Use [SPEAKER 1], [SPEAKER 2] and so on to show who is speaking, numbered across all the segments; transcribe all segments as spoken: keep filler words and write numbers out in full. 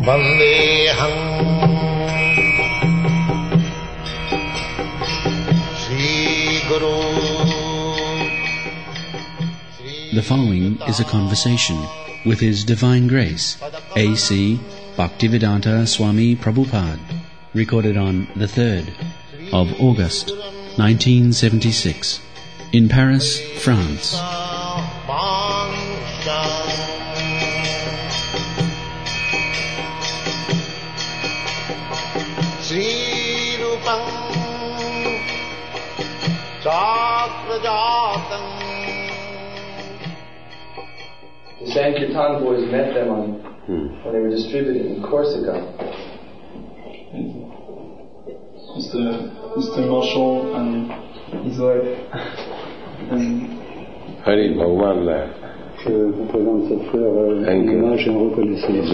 [SPEAKER 1] Vandeham Sri Guru.
[SPEAKER 2] The following is a conversation with His Divine Grace, A C Bhaktivedanta Swami Prabhupada, recorded on the third of August, nineteen seventy-six, in Paris, France.
[SPEAKER 3] The Sankirtan boys met them on, hmm. when they were distributed in Corsica.
[SPEAKER 4] Mister Mister Marshall and his wife.
[SPEAKER 5] Hari Bhagwan là.
[SPEAKER 6] Je vous présente cette fleur à l'image et en reconnaissance.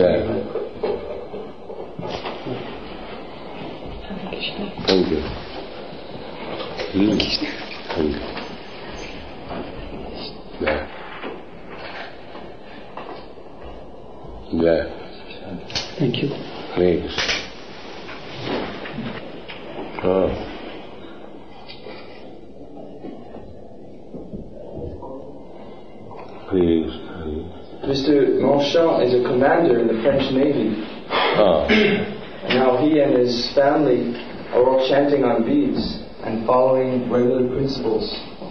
[SPEAKER 5] Thank you. Hmm. Thank you. Yeah. Yeah.
[SPEAKER 6] Thank you.
[SPEAKER 5] Please. Oh. Please.
[SPEAKER 3] Mister Marchand is a commander in the French Navy.
[SPEAKER 5] Oh.
[SPEAKER 3] Now he and his family are all chanting on beads and following regular principles.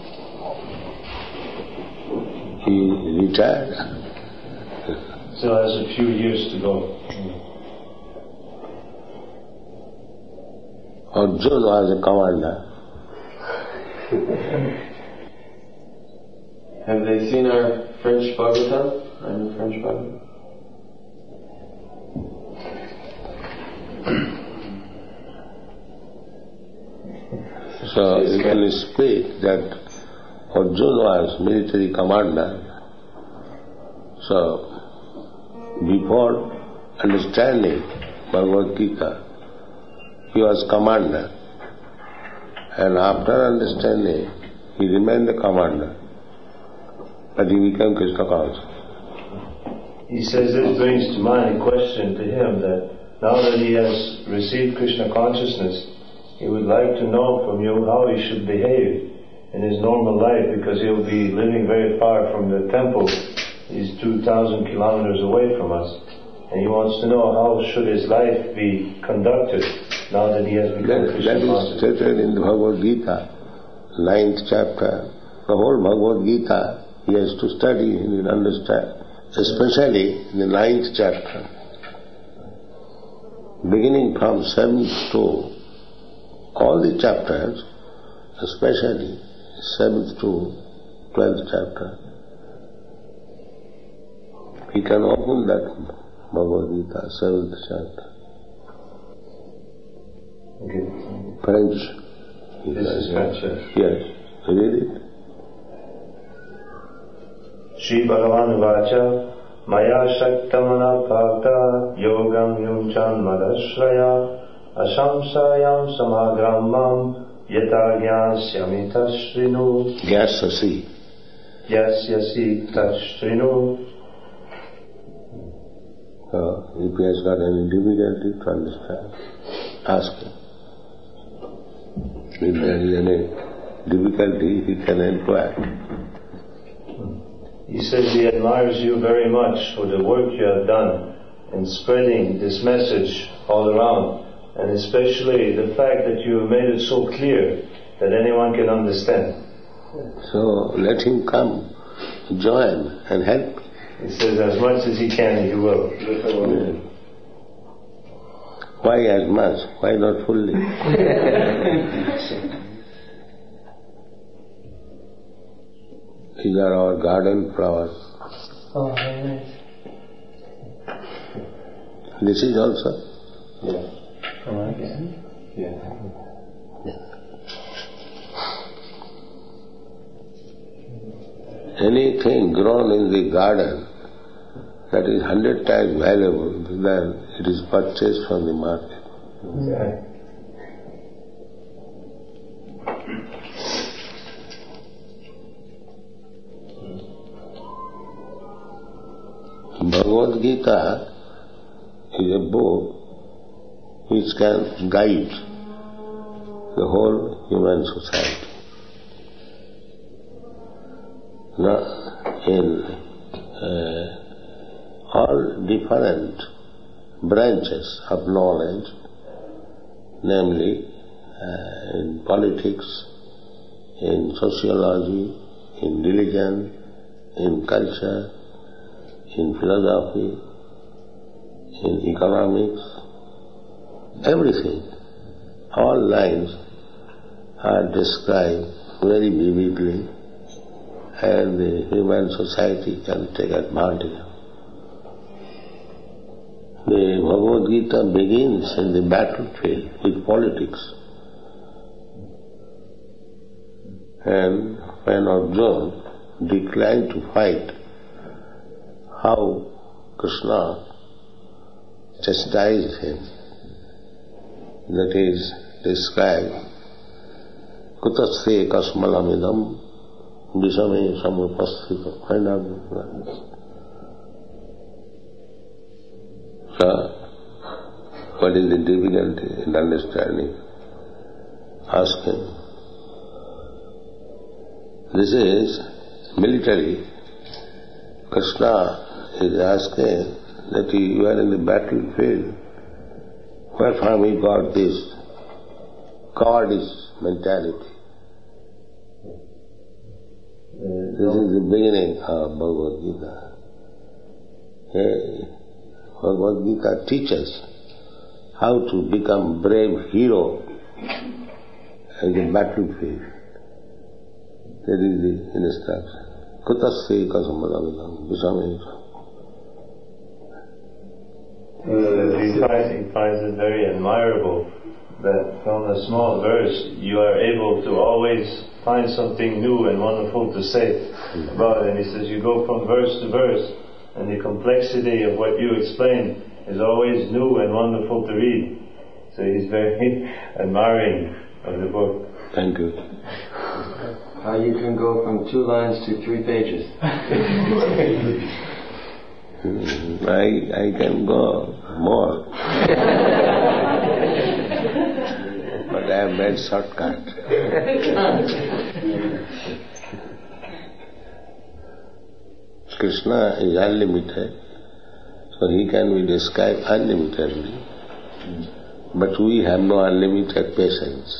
[SPEAKER 5] He retired.
[SPEAKER 7] Still has a few years to go.
[SPEAKER 5] Arjun was a commander.
[SPEAKER 3] Have they seen our French Bhagavatam? Our new French Bhagavatam?
[SPEAKER 5] So you can speak that Arjun was military commander. So before understanding Bhagavad Gita, he was commander, and after understanding, he remained the commander, but he became Krishna conscious.
[SPEAKER 7] He says this brings to mind a question to him that now that he has received Krishna consciousness, he would like to know from you how he should behave in his normal life, because he'll be living very far from the temple. He's two thousand kilometers away from us, and he wants to know how should his life be conducted now that he has become Krishna
[SPEAKER 5] conscious. That is stated in the Bhagavad Gita, ninth chapter. The whole Bhagavad Gita he has to study and understand, especially in the ninth chapter. Beginning from seventh to all the chapters, especially seventh to twelfth chapter, he can open that Bhagavad Gita, seventh chapter.
[SPEAKER 7] Okay.
[SPEAKER 5] French.
[SPEAKER 7] This is French.
[SPEAKER 5] Yes. Read it.
[SPEAKER 7] Shri Bhagavan Vacha Maya Shaktamana Bhakta Yogam Yumchan Madashraya Ashamsayam Samagramam Yata Gyansyami Tashrinu
[SPEAKER 5] Gyasasi.
[SPEAKER 7] Yasyasi Tashrinu.
[SPEAKER 5] So, if he has got any difficulty to understand, ask him. If there is any difficulty, he can inquire.
[SPEAKER 7] He says he admires you very much for the work you have done in spreading this message all around, and especially the fact that you have made it so clear that anyone can understand.
[SPEAKER 5] So let him come, join and help.
[SPEAKER 7] He says as much as he can, he will.
[SPEAKER 5] Yeah. Why as much? Why not fully? These are our garden flowers.
[SPEAKER 3] Oh, very nice.
[SPEAKER 5] This is also?
[SPEAKER 7] Yeah.
[SPEAKER 3] Oh, I guess.
[SPEAKER 7] Yeah.
[SPEAKER 5] Anything grown in the garden that is hundred times valuable than it is purchased from the market.
[SPEAKER 7] Yeah.
[SPEAKER 5] Bhagavad Gita is a book which can guide the whole human society. Now, in uh, all different branches of knowledge, namely uh, in politics, in sociology, in religion, in culture, in philosophy, in economics, everything, all lines are described very vividly, and the human society can take advantage of. The Bhagavad Gita begins in the battlefield with politics. And when Arjuna declined to fight, how Krishna chastised him, that is described, kutasya kasmalamidam visame samupasthita. Find out. So, what is the difficulty in understanding? Ask him. This is military. Krishna is asking that you are in the battlefield. Where from you got this Godist mentality? This is the beginning of Bhagavad Gita. Hey, Bhagavad Gita teaches how to become brave hero in the battlefield. That is the instruction. Kutasya kasamadamidam visamesa.
[SPEAKER 7] He finds, he finds it very admirable that from a small verse you are able to always find something new and wonderful to say about it. And he says you go from verse to verse, and the complexity of what you explain is always new and wonderful to read. So he's very admiring of the book.
[SPEAKER 5] Thank you.
[SPEAKER 3] How you can go from two lines to three pages.
[SPEAKER 5] I I can go more. But I have made shortcut. Krishna is unlimited, so he can be described unlimitedly. But we have no unlimited patience.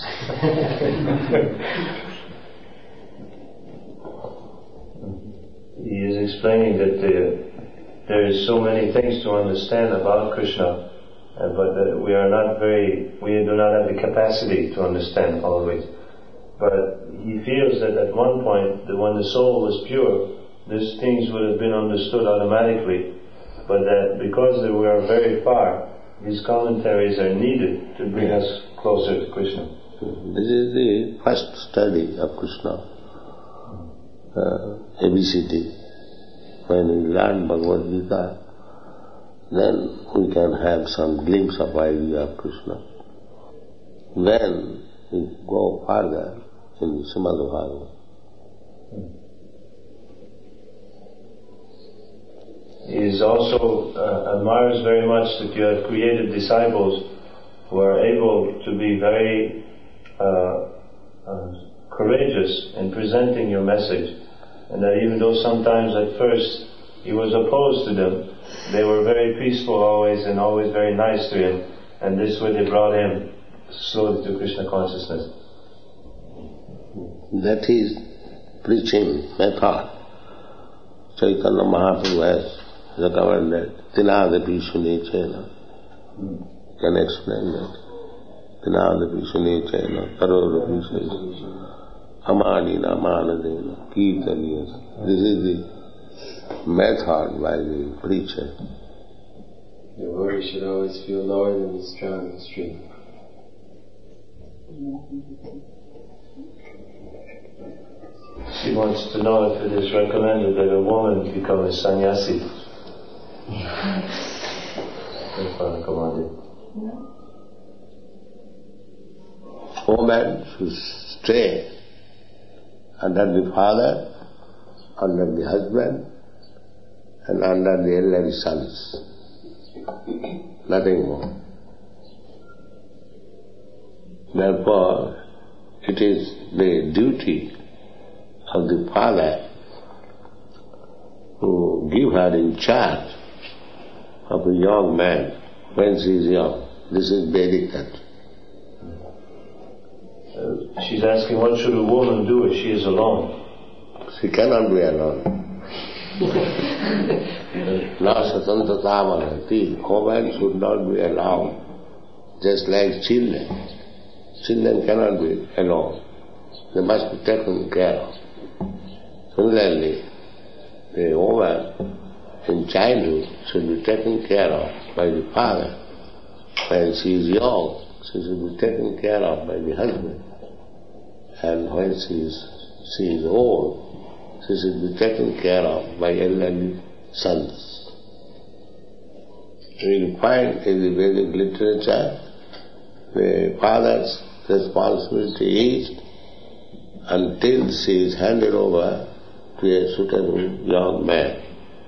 [SPEAKER 7] He is explaining that the, there is so many things to understand about Krishna, uh, but that we are not very, we do not have the capacity to understand always. But he feels that at one point, that when the soul was pure, these things would have been understood automatically, but that because that we are very far, these commentaries are needed to bring us closer to Krishna.
[SPEAKER 5] This is the first study of Krishna. Uh, A B C D. When we learn Bhagavad Gita, then we can have some glimpse of idea of Krishna. When we go further in Srimad Bhagavatam,
[SPEAKER 7] he is also uh, admires very much that you have created disciples who are able to be very uh, uh, courageous in presenting your message. And that even though sometimes at first he was opposed to them, they were very peaceful always and always very nice to him. And this way they brought him slowly to Krishna consciousness.
[SPEAKER 5] That is preaching method. Chaitanya Mahaprabhu has recommended Tinadapi Sunechena. Can explain that? Tinadapi Sunechena, Tarodapi Sunechena. Amanina Manadena, Kirtaniyas. This is the method by the preacher.
[SPEAKER 3] The devotee should always feel lower than the strong stream.
[SPEAKER 7] She wants to know if it is recommended that a woman become a sannyasi.
[SPEAKER 5] Woman should stay under the father, under the husband, and under the elderly sons. nothing more. Therefore, it is the duty of the father to give her in charge of a young man when she is young. This is Vedic culture.
[SPEAKER 7] Uh, she's asking, what should a woman do if she is alone?
[SPEAKER 5] She cannot be alone. Na satantata bhavati. Woman should not be alone, just like children. Children cannot be alone. They must be taken care of. Similarly, the woman in childhood should be taken care of by the father. When she is young, she should be taken care of by the husband. And when she is, she is old, she should be taken care of by elderly sons. We will find in the Vedic literature the father's responsibility is until she is handed over to a suitable young man.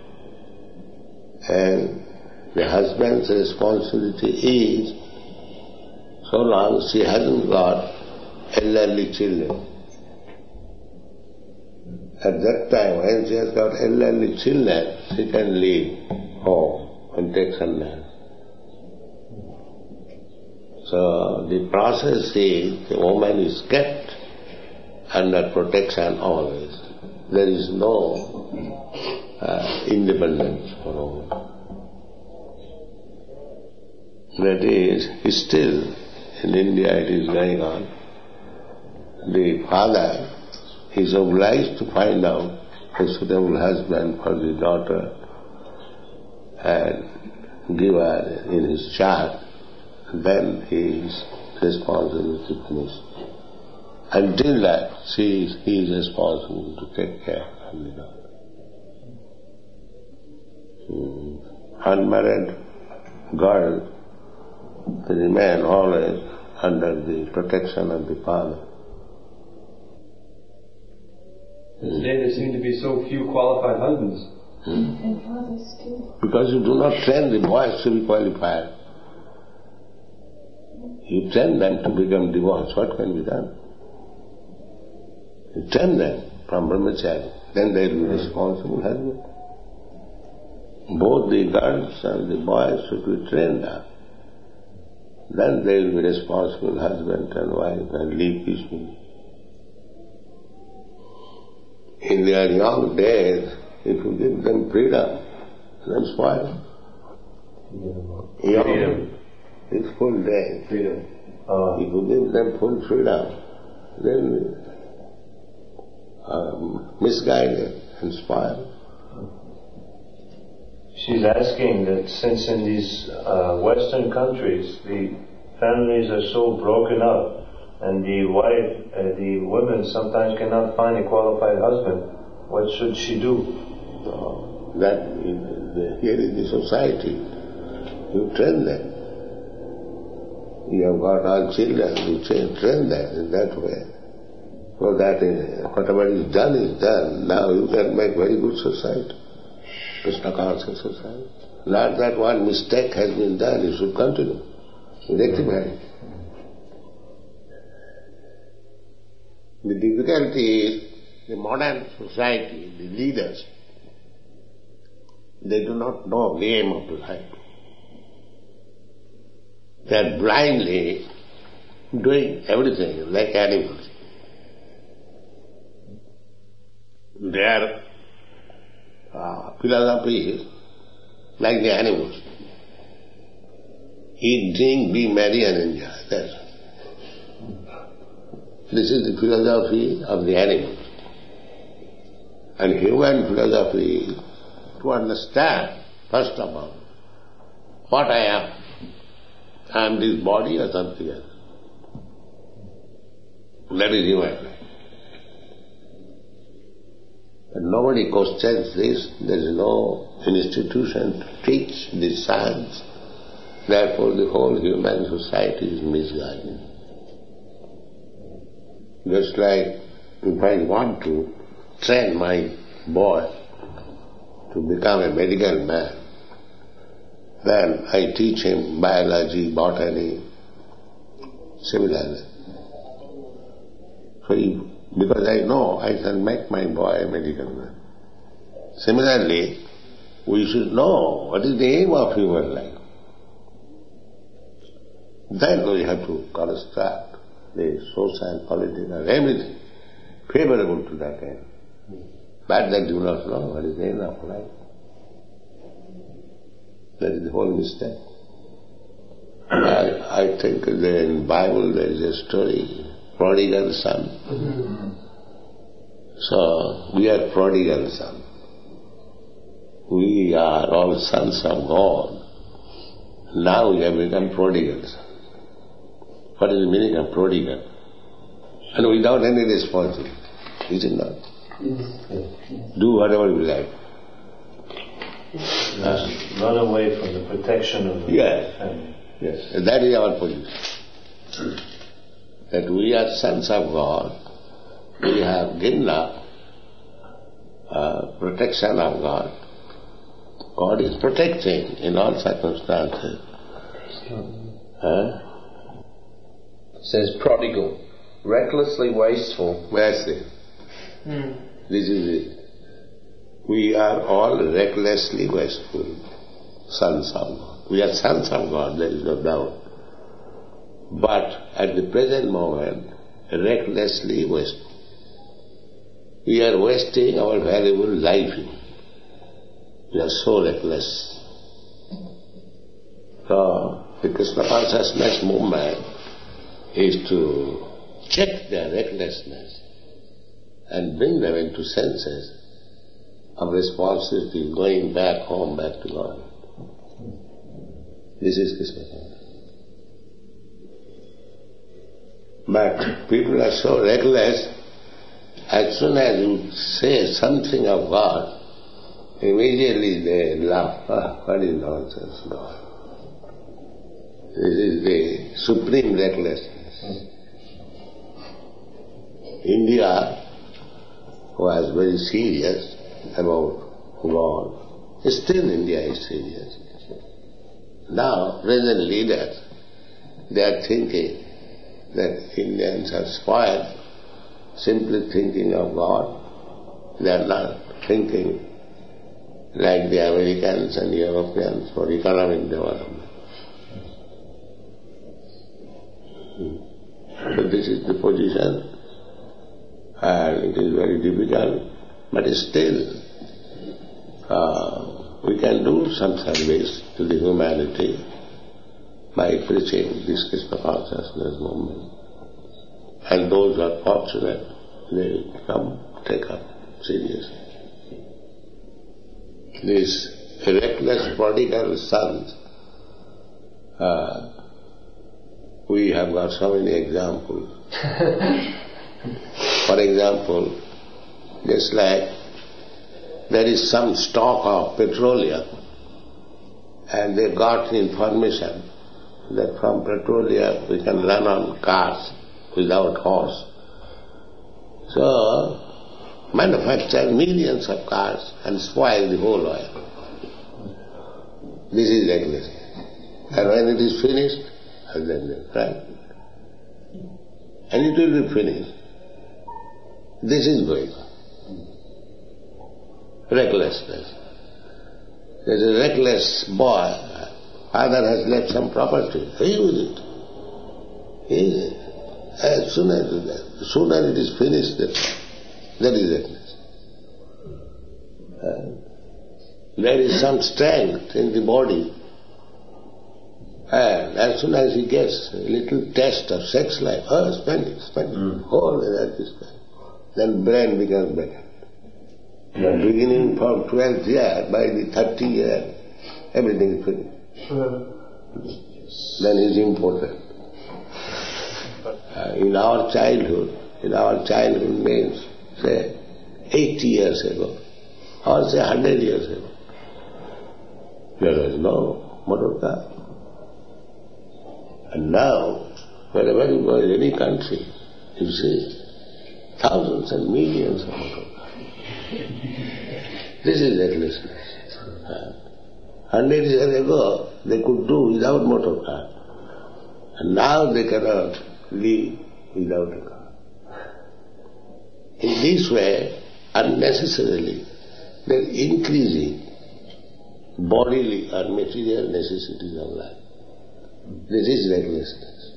[SPEAKER 5] And the husband's responsibility is, so long she hasn't got elderly children. At that time, when she has got elderly children, she can leave home and take sannyas. So the process is, the woman is kept under protection always. There is no uh, independence for a woman. That is, still in India it is going on. The father is obliged to find out a suitable husband for the daughter and give her in his charge. Then he is responsible to finish. Until that, she is, he is responsible to take care of the daughter. Hmm. Unmarried girl remain always under the protection of the father.
[SPEAKER 3] Today there seem to be so few qualified husbands.
[SPEAKER 5] Hmm? Because you do not train the boys to be qualified. You train them to become divorced. What can be done? You train them from brahmachari. Then they will be responsible husband. Both the girls and the boys should be trained up. Then they will be responsible husband and wife and live peacefully. In their young days, if you give them freedom, then spoil. Young, it's full day. Freedom. Uh, if you give them full freedom, then um, misguided and spoil.
[SPEAKER 7] She's asking that since in these uh, Western countries the families are so broken up and the wife, uh, the women sometimes cannot find a qualified husband, what should she do?
[SPEAKER 5] No, that in the, here in the society, you train them. You have got all children, you train, train them in that way. So that uh, whatever is done is done. Now you can make very good society. Krishna conscious society. Not that one mistake has been done, you should continue. Rectify it. The difficulty is the modern society, the leaders, they do not know the aim of life. They are blindly doing everything like animals. Their uh, philosophy is like the animals. Eat, drink, be merry and enjoy. That's all. This is the philosophy of the animals. And human philosophy is to understand, first of all, what I am. I am this body or something else. That is human life. But nobody questions this. There is no institution to teach this science. Therefore the whole human society is misguided. Just like if I want to train my boy to become a medical man, Then I teach him biology, botany, similarly. So he, because I know I can make my boy a medical man. Similarly, we should know what is the aim of human life. Then we have to construct the social, political, everything favorable to that end. But they do not know what is the end of life. That is the whole mistake. I, I think in the Bible there is a story, prodigal son. Mm-hmm. So we are prodigal son. We are all sons of God. Now we have become prodigals. What is the meaning of prodigal? And without any responsibility. Is it not? Mm-hmm. Do whatever you like.
[SPEAKER 7] Uh, run away from the protection of the
[SPEAKER 5] yes.
[SPEAKER 7] family.
[SPEAKER 5] Yes, that is our position. That we are sons of God. We have given up uh, protection of God. God is protecting in all circumstances. Huh?
[SPEAKER 3] It says prodigal, recklessly wasteful.
[SPEAKER 5] Where's it?
[SPEAKER 3] Mm.
[SPEAKER 5] This is it. We are all recklessly wasteful sons of God. We are sons of God, there is no doubt. But at the present moment, recklessly wasteful. We are wasting our valuable life. We are so reckless. So, the Krishna consciousness movement is to check their recklessness and bring them into senses of responsibility, going back home, back to God. This is Krishna consciousness. But people are so reckless, as soon as you say something of God, immediately they laugh. Ah, what is nonsense, God? This is the supreme recklessness. India was very serious about God. Still India is serious. Now, present leaders, they are thinking that Indians are spoiled, simply thinking of God. They are not thinking like the Americans and Europeans for economic development. So this is the position, and it is very difficult, but still uh, we can do some service to the humanity by preaching this Krishna consciousness movement. And those who are fortunate, they come take up seriously. These reckless prodigal sons, uh, we have got so many examples. For example, just like there is some stock of petroleum and they got information that from petroleum we can run on cars without horse. So, manufacture millions of cars and spoil the whole oil. This is reckless. And when it is finished, and then they right? And it will be finished. This is going on. Recklessness. There is a reckless boy. Father has left some property. He use it. He use it. As soon as the sooner it is finished, that is reckless. Uh, there is some strength in the body. And as soon as he gets a little taste of sex life, oh, spend it, spend it, mm. whole that is spent. Then brain becomes better. Mm. Beginning from twelfth year, by the thirty year, everything is finished. Mm. Then it is important. Uh, in our childhood, in our childhood means, say, eighty years ago, or say hundred years ago, there was no motor car. And now, wherever you go in any country, you see thousands and millions of motor cars. This is recklessness. Hundred years ago, they could do without motor car. And now they cannot live without a car. In this way, unnecessarily, they are increasing bodily and material necessities of life. This is recklessness.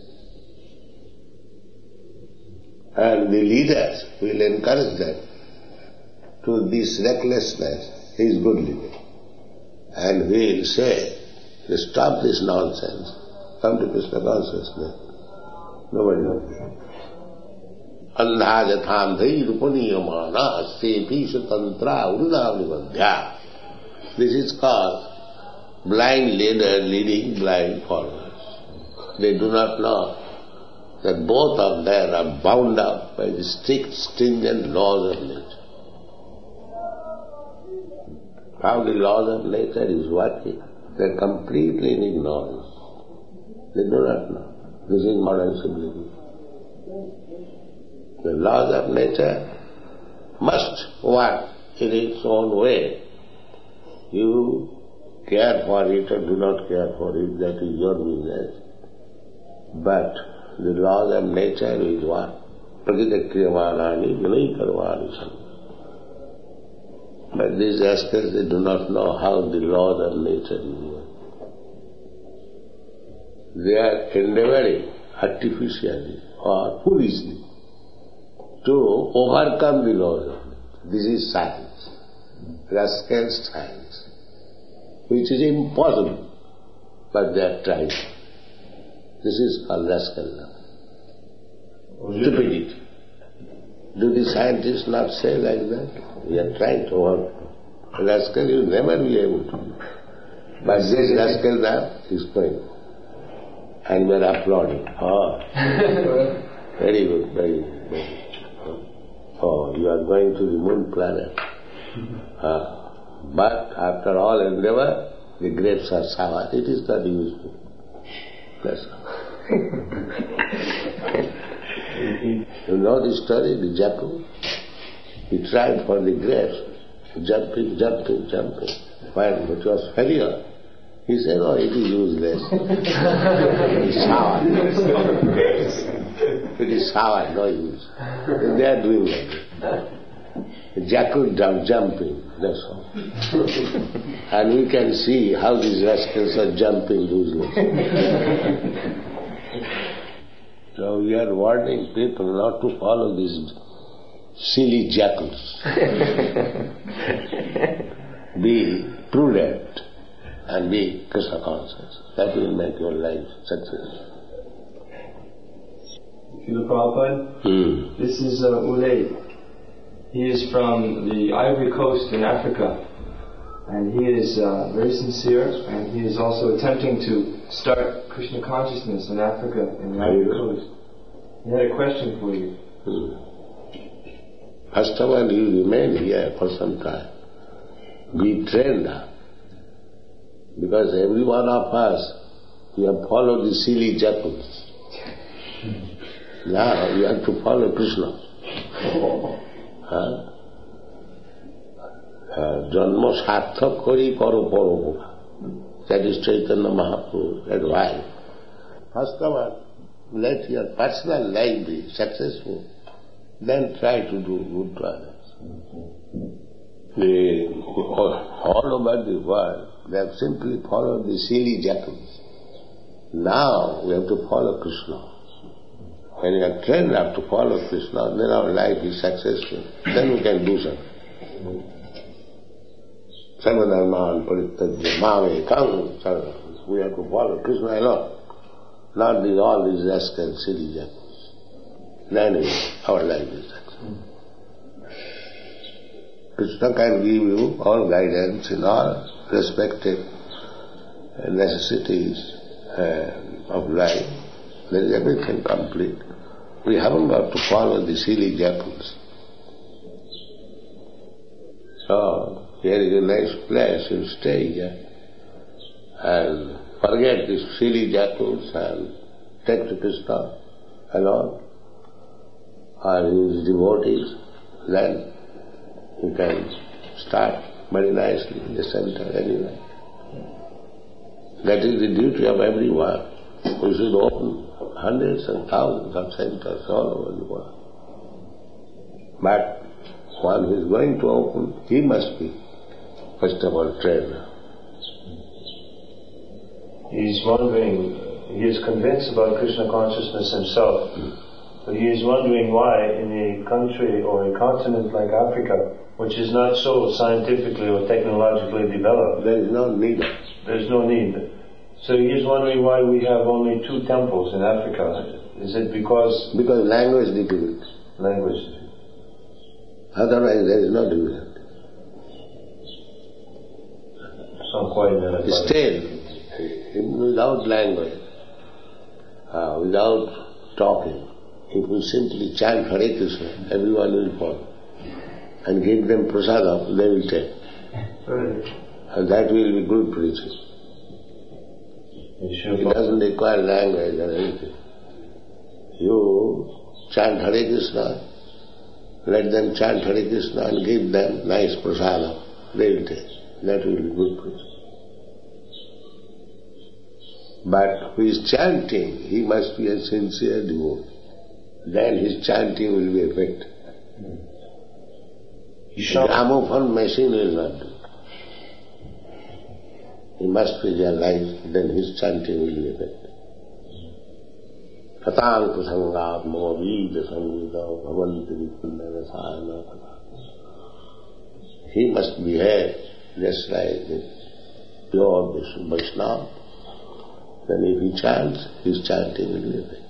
[SPEAKER 5] And the leaders will encourage them to this recklessness is good living. And will say, stop this nonsense, come to Krishna consciousness. Nobody knows. Andha jatham dhai rupaniyamana sepi sutantra urudavnivadhya. This is called blind leader leading blind followers. They do not know that both of them are bound up by the strict, stringent laws of nature. How the laws of nature is working, they are completely in ignorance. They do not know. This is modern civilization. The laws of nature must work in its own way. You care for it or do not care for it, that is your business. But the laws of nature is what? Prakriyakriyamānāni vinaykarvāni santi. But these rascals, they do not know how the laws of nature work. They are endeavoring artificially or foolishly to overcome the laws of nature. This is science, rascal science, which is impossible, but they are trying. This is called rascal love. Stupidity. Do the scientists not say like that? We are trying to work. Rascal, you will never be able to do. But this rascal now is going. And we are applauding. Oh, very good, very good. Very good. Oh, you are going to the moon planet. Ah. But after all endeavor, the grapes are sour. It is not useful. That's all. You know the story, the jackal? He tried for the grapes, jumping, jumping, jumping. When it was failure, he said, oh, it is useless. It is sour. It is sour, no use. They are doing that. The jackal jump, jumping, that's all. And we can see how these rascals are jumping useless. So we are warning people not to follow these silly jackals. Be prudent and be Krishna conscious. That will make your life successful.
[SPEAKER 3] Srila Prabhupada,
[SPEAKER 5] Hmm.
[SPEAKER 3] this is uh, Ulay. He is from the Ivory Coast in Africa. And he is uh, very sincere, and he is also attempting to start Krishna consciousness in Africa, in the Ivory Coast. He had a question for you.
[SPEAKER 5] Hmm. First of all, you remain here for some time. Be trained up. Because every one of us, we have followed the silly jackals. Now you have to follow Krishna. Huh? Janma sarthak kari karo paro. That is Chaitanya Mahaprabhu's advice. First of all, let your personal life be successful, then try to do good to others. The, all over the world, they have simply followed the silly jackals. Now we have to follow Krishna. When you are trained up to follow Krishna, then our life is successful. Then we can do something. Sarvadharman parityajya mamekam. We have to follow Krishna alone. Not these, all these rascals, silly jackals. Then our life is successful. Krishna can give you all guidance in all respective necessities uh, of life. There is everything complete. We haven't got to follow the silly jackals. So, here is a nice place, you stay here and forget these silly jackals and take to Krishna alone or his devotees, then you can start very nicely in the center anyway. That is the duty of everyone. We should open hundreds and thousands of centers all over the world. But one who is going to open, he must be, first of all, trained.
[SPEAKER 7] He's wondering, he is convinced about Krishna consciousness himself, mm. but he is wondering why in a country or a continent like Africa, which is not so scientifically or technologically developed,
[SPEAKER 5] there is no need.
[SPEAKER 7] There's no need. So he is wondering why we have only two temples in Africa. Is it because...
[SPEAKER 5] Because language difficult.
[SPEAKER 7] Language difficult.
[SPEAKER 5] Otherwise there is no difficulty.
[SPEAKER 7] Not quite enough.
[SPEAKER 5] Still, without language, uh, without talking, if we simply chant Hare Krishna, everyone will follow. And give them prasadam, they will take.
[SPEAKER 7] Right.
[SPEAKER 5] And that will be good preaching. It doesn't require language or anything. You chant Hare Krishna, let them chant Hare Krishna and give them nice prasadam, they will take. That will be good preaching. But who is chanting, he must be a sincere devotee. Then his chanting will be effective. The gramophone machine will not do. He must be realized, then his chanting will be effective. Katang kusangat mo vida sangita bhavanti vipunna rasayana katha. He must behave just like the pure Vaishnava. Then if he chants, his chanting will be effective.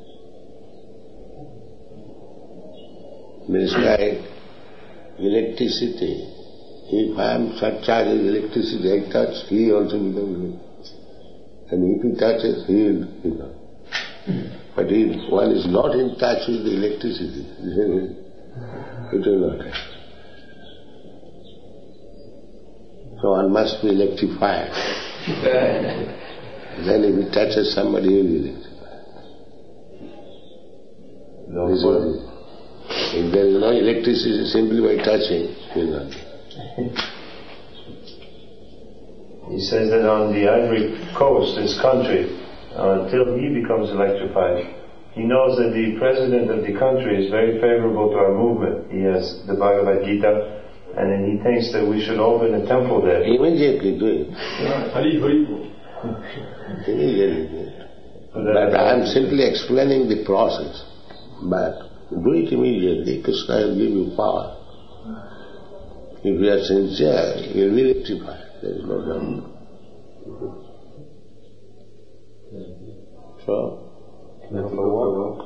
[SPEAKER 5] Means like electricity. If I am charging electricity, I touch, he also becomes electricity. And if he touches, he will become. But if one is not in touch with the electricity, it will not happen. So one must be electrified. Then if he touches somebody, he will be electrified. No, if there is no electricity, simply by touching, he will not.
[SPEAKER 7] He says that on the Ivory Coast, this country, uh, until he becomes electrified, he knows that the president of the country is very favorable to our movement. He has the Bhagavad Gita, and then he thinks that we should open a temple there.
[SPEAKER 5] Immediately do it. Immediately do it. But I am simply explaining the process. But do it immediately. Krishna will give you power. If you are sincere, you will be rectified. There is no doubt. So,